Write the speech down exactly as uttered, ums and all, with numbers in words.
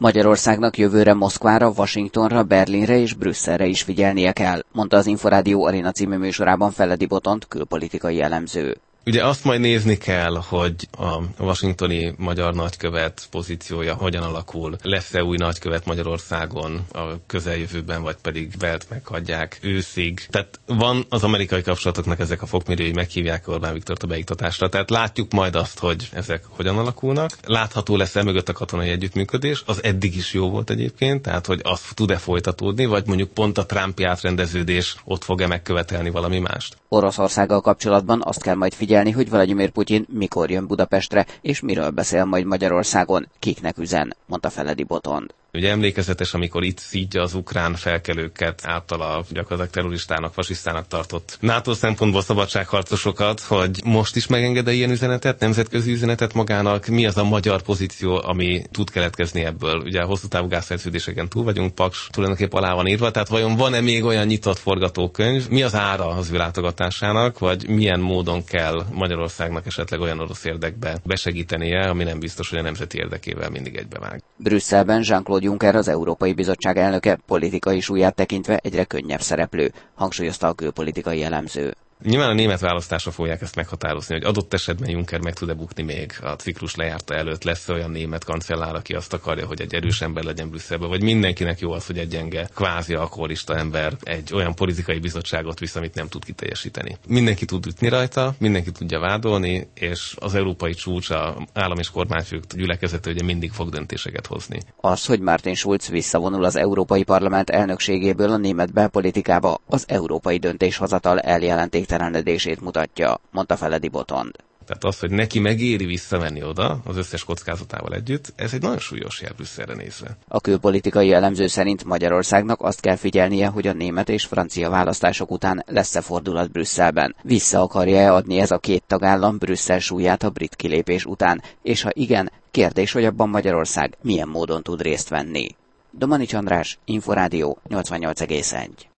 Magyarországnak jövőre Moszkvára, Washingtonra, Berlinre és Brüsszelre is figyelnie kell, mondta az Inforádió Arena című műsorában Feledi Botond külpolitikai elemző. Ugye azt majd nézni kell, hogy a washingtoni magyar nagykövet pozíciója hogyan alakul. Lesz-e új nagykövet Magyarországon a közeljövőben, vagy pedig Belt meghagyják őszig. Tehát van az amerikai kapcsolatoknak ezek a fokmérői, meghívják Orbán Viktort a beiktatásra. Tehát látjuk majd azt, hogy ezek hogyan alakulnak. Látható lesz e mögött a katonai együttműködés. Az eddig is jó volt egyébként, tehát hogy az tud-e folytatódni, vagy mondjuk pont a Trumpi átrendeződés ott fog-e megkövetelni valami mást. Oroszországgal kapcsolatban azt kell majd figyelni, hogy Vladimir Putyin mikor jön Budapestre, és miről beszél majd Magyarországon, kiknek üzen, mondta Feledi Botond. Ugye emlékezetes, amikor itt szídja az ukrán felkelőket általa gyakorlatilag terroristának, fasisztának tartott NATO szempontból szabadságharcosokat, hogy most is megenged ilyen üzenetet, nemzetközi üzenetet magának, mi az a magyar pozíció, ami tud keletkezni ebből. Ugye a hosszú távú gázszerződéseken túl vagyunk, Paks tulajdonképpen alá van írva, tehát vajon van-e még olyan nyitott forgatókönyv, mi az ára az ő látogatásának, vagy milyen módon kell Magyarországnak esetleg olyan orosz érdekbe besegítenie, ami nem biztos, hogy a nemzeti érdekével mindig egybevág. Brüsszelben Jean-Claude Juncker, az Európai Bizottság elnöke, politikai súlyát tekintve egyre könnyebb szereplő, hangsúlyozta a külpolitikai elemző. Nyilván a német választásra fogják ezt meghatározni, hogy adott esetben Juncker meg tud-e bukni még a ciklus lejárta előtt, lesz olyan német kancellár, aki azt akarja, hogy egy erős ember legyen Brüsszelben, vagy mindenkinek jó az, hogy egy gyenge, kvázi alkoholista ember egy olyan politikai bizottságot visz, amit nem tud kiteljesíteni. Mindenki tud ütni rajta, mindenki tudja vádolni, és az európai csúcs, a állam és kormányfők gyülekezete ugye mindig fog döntéseket hozni. Az, hogy Martin Schulz visszavonul az Európai Parlament elnökségéből a német belpolitikába, az európai döntéshozatal eljelentéktelenedését mutatja, mondta Feledi Botond. Tehát az, hogy neki megéri visszamenni oda, az összes kockázatával együtt, ez egy nagyon súlyos jel Brüsszelre nézve. A külpolitikai elemző szerint Magyarországnak azt kell figyelnie, hogy a német és francia választások után lesz-e fordulat Brüsszelben. Vissza akarja-e adni ez a két tagállam Brüsszel súlyát a brit kilépés után, és ha igen, kérdés, hogy abban Magyarország milyen módon tud részt venni. Domanics András, Inforádió nyolcvannyolc egész egy.